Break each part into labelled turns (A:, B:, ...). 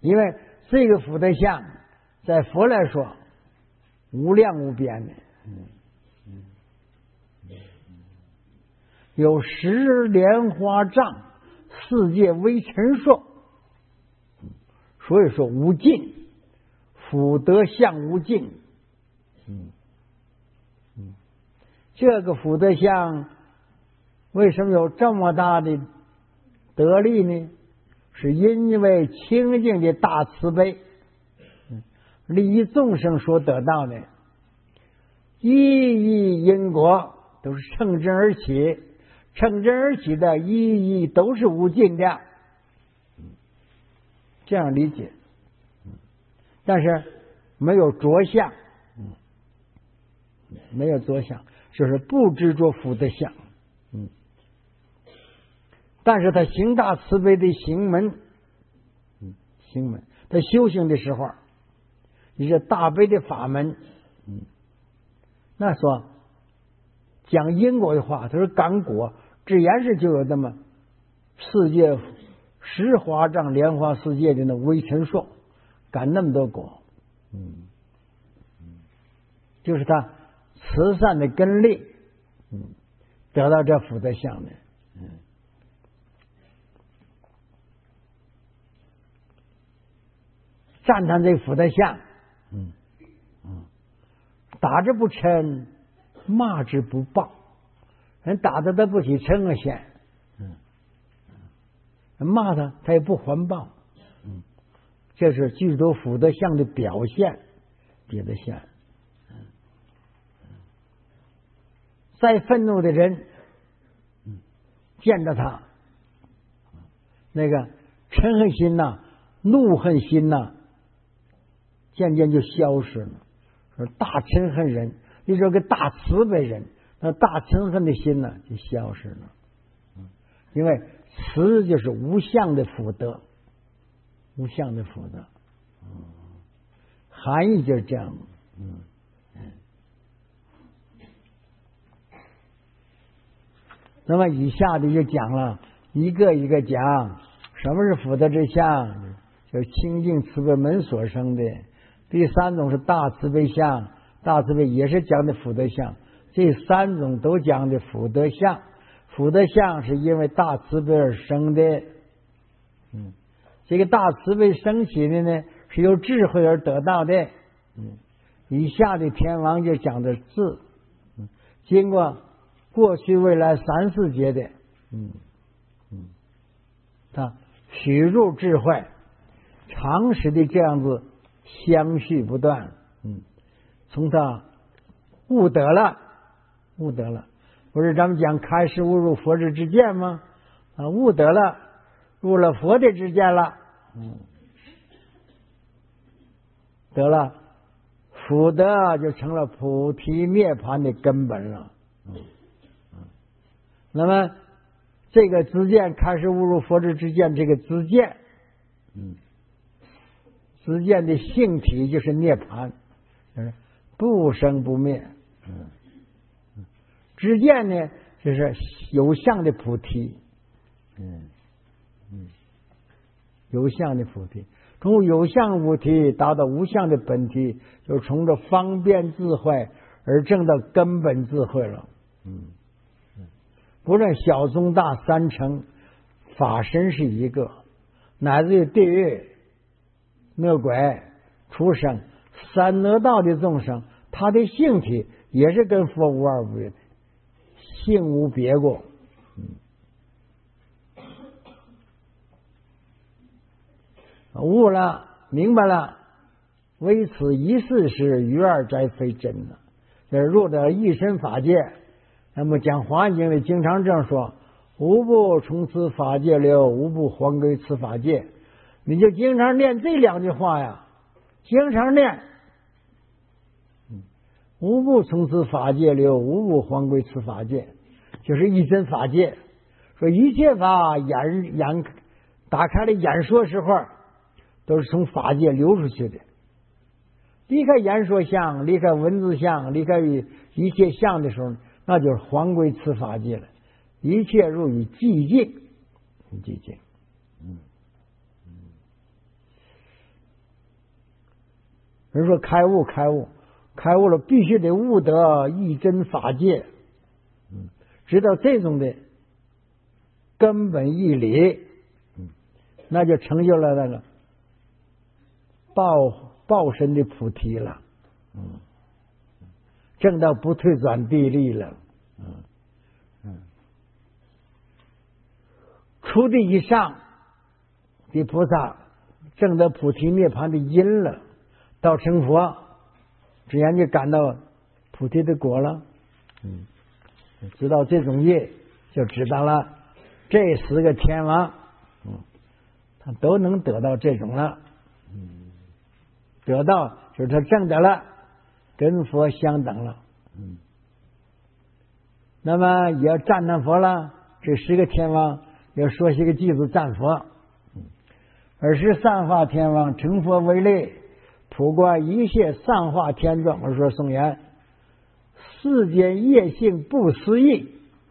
A: 因为这个福德相在佛来说无量无边的，有10莲花丈，世界微尘数，所以说无尽，福德相无尽。这个福德相为什么有这么大的得力呢？是因为清净的大慈悲，利益众生所得到的一义因果都是乘真而起，乘真而起的意义都是无尽的，这样理解。但是没有着相，没有着相，就是不执着福德相。但是他行大慈悲的行门，他修行的时候，你是大悲的法门，那说讲因果的话，他说感果，自然是就有这么世界10华丈莲花世界的那微尘数，感那么多果，就是他慈善的根力，得到这福德相的。赞叹这个福德相，打之不嗔，骂之不报，人打他他不起嗔恶嫌，骂他他也不还报，这是具足福德相的表现，别的相。再愤怒的人，见着他，那个嗔恨心呐、怒恨心呐，渐渐就消失了。说大嗔恨人，你说个大慈悲人，那大嗔恨的心呢就消失了。因为慈就是无相的福德，无相的福德，含义就是这样。那么以下的就讲了一个一个讲，什么是福德之相，就是清净慈悲门所生的。第3种是大慈悲相，大慈悲也是讲的福德相，这3种都讲的福德相。福德相是因为大慈悲而生的，这个大慈悲升起的呢，是由智慧而得到的。以下的天王就讲的智，经过过去未来3、4劫的，他许入智慧，常识的这样子相续不断，从他悟得了，不是咱们讲开示悟入佛之知见吗？悟得了，入了佛的知见了，得了福德，就成了菩提涅槃的根本了。那么这个知见，开始悟入佛之知见，这个知见，知见的性体就是涅槃，不生不灭。知见呢，就是有相的菩提，有相的菩提，从有相菩提达到无相的本体，就从这方便智慧而证到根本智慧了。不论小中大3乘，法身是一个，乃至于地狱、恶鬼、畜生、三恶道的众生，他的性体也是跟佛无二无别的，性无别过。悟了，明白了，唯此一事是于二斋非真的，就是入得一身法界。那么讲华严经里经常这样说：无不从此法界流，无不还归此法界。你就经常念这2句话呀，经常念，无不从此法界流，无不还归此法界，就是一真法界。说一切法打开了演说时候，都是从法界流出去的。离开演说相，离开文字相，离开一切相的时候，那就是还归此法界了。一切入于寂静，寂静。 人说开悟了，必须得悟得一真法界，知道这种的根本义理，那就成就了那个报身的菩提了，证到不退转地力了，初地以上的菩萨证得菩提涅槃的因了，到成佛，只然就感到菩提的果了。知道这种业，就知道了这10个天王，他都能得到这种了。得到就是他证得了，跟佛相等了。那么也要赞叹佛了，这10个天王要说些个句子赞佛。尔时散化天王成佛为类，普观一切散化天状。我说颂言：世间业性不思议。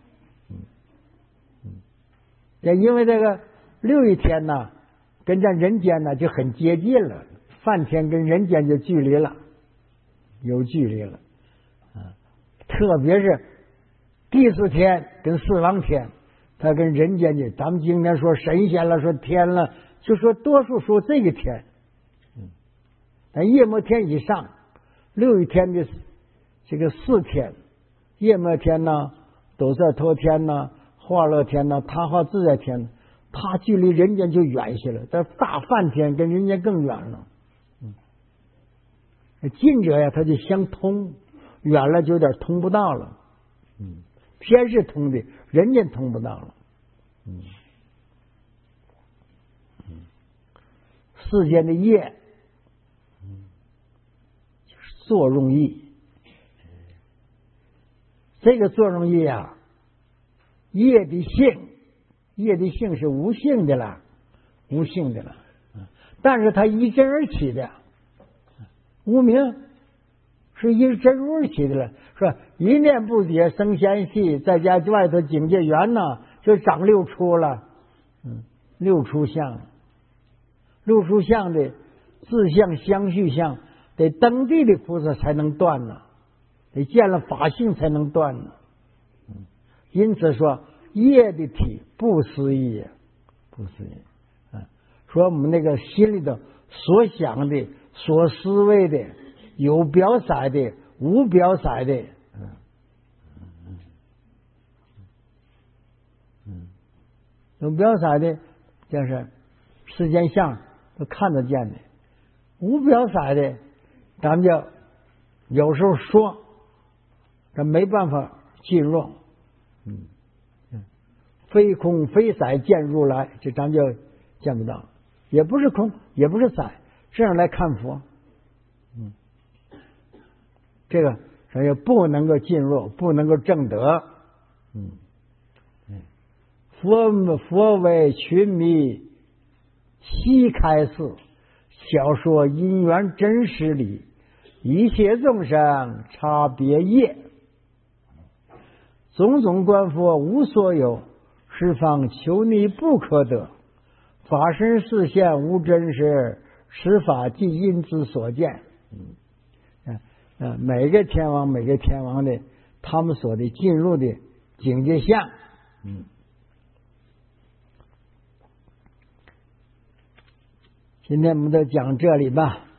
A: 也因为这个6一天呢，跟这人间呢就很接近了，梵天跟人间就距离了，有距离了。特别是第4天跟4王天，他跟人间的，咱们今天说神仙了，说天了，就说多数说这个天。但夜摩天以上6一天的这个4天，夜摩天呢，斗色陀天呢，化乐天呢，他化自在天，他距离人间就远些了，但大梵天跟人间更远了。近者呀，他就相通，远了就有点通不到了。天是通的，人间通不到了。世间的业，就是作用意。这个作用意啊，业的性是无性的了，但是它依真而起的，无明是依真如而起的了。说一念不解生闲气，再加外头境界缘呢，就长6出了。6出相的自相相续相，得登地的菩萨才能断呢，得见了法性才能断呢。因此说业的体不思议，说我们那个心里头所想的、所思维的，有表色的、无表色的，有表色的，就是世间相都看得见的；无表色的，咱们就有时候说，这没办法进入。非空非色见如来，这咱就见不到，也不是空，也不是色，这样来看佛。这个所以不能够进入，不能够证得。佛为群迷悉开示，小说因缘真实理，一切众生差别业，种种观佛无所有，十方求你不可得，法身示现无真实，十法即因之所见。每个天王的他们所的进入的境界相。今天我们就讲这里吧。